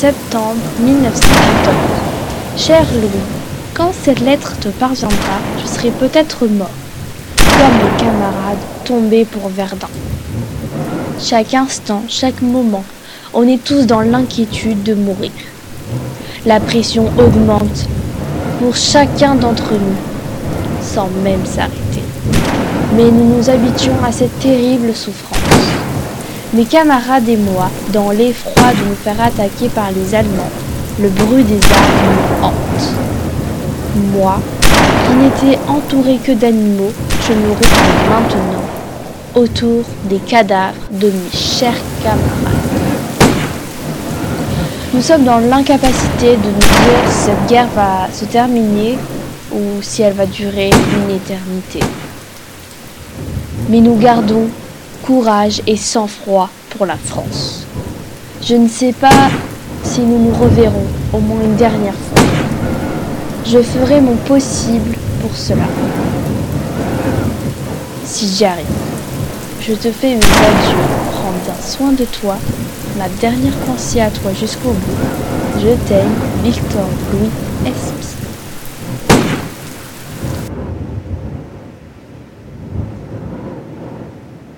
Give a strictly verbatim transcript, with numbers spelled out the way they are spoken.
septembre mille neuf cent quatorze. Cher Louis, quand cette lettre te parviendra, je serai peut-être mort, comme mes camarades tombés pour Verdun. Chaque instant, chaque moment, on est tous dans l'inquiétude de mourir. La pression augmente pour chacun d'entre nous, sans même s'arrêter. Mais nous nous habituons à cette terrible souffrance. Mes camarades et moi, dans l'effroi de nous faire attaquer par les Allemands, le bruit des armes nous hante. Moi, qui n'étais entouré que d'animaux, je me retrouve maintenant autour des cadavres de mes chers camarades. Nous sommes dans l'incapacité de nous dire si cette guerre va se terminer ou si elle va durer une éternité. Mais nous gardons courage et sang-froid pour la France. Je ne sais pas si nous nous reverrons au moins une dernière fois. Je ferai mon possible pour cela. Si j'y arrive, je te fais mes adieux. Prends bien soin de toi. Ma dernière pensée à toi jusqu'au bout. Je t'aime, Victor Louis Espy.